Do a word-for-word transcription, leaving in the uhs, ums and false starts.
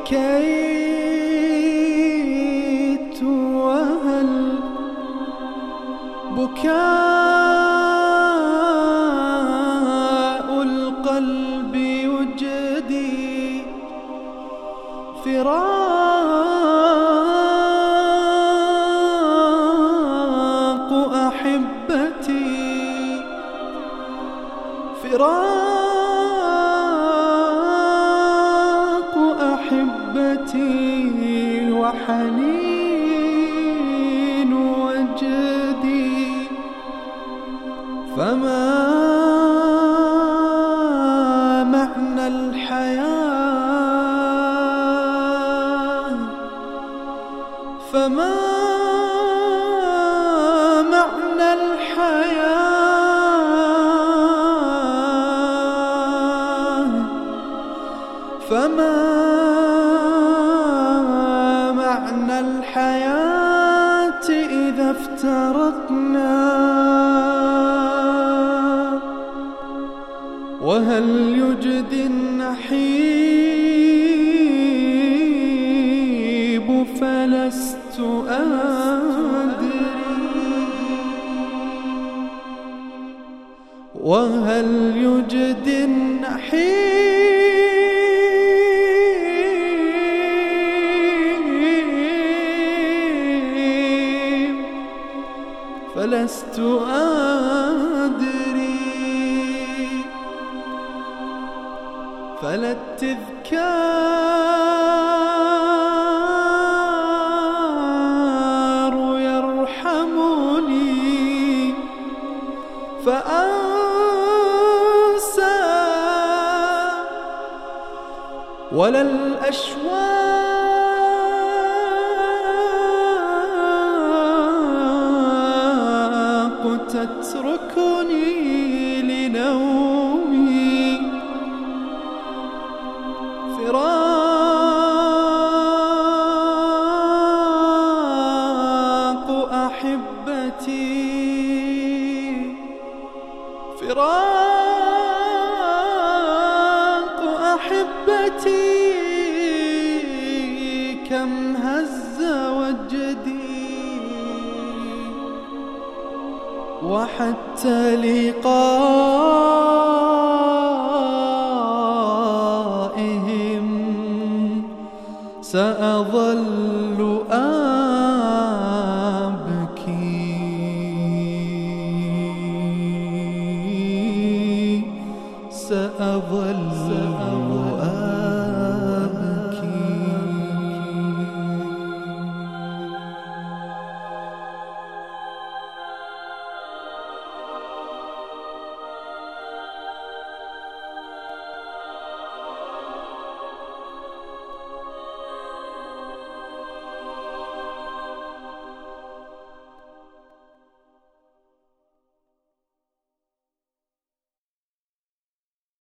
بكيت وهل بكاء القلب يجدي فراق أحبتي فراق أحبتي وحنين وجدي فما معنى الحياة فما معنى الحياة فما معنى الحياة إذا افترقنا وهل يجدي النحيب فلست أدري وهل يجدي النحيب فلست أدري فلا التذكار يرحمني فأنسى ولا الأشواق تتركني لنومي فراق أحبتي فراق أحبتي كم هز وجدي وحتى لقائهم سأظل أبكي سأظل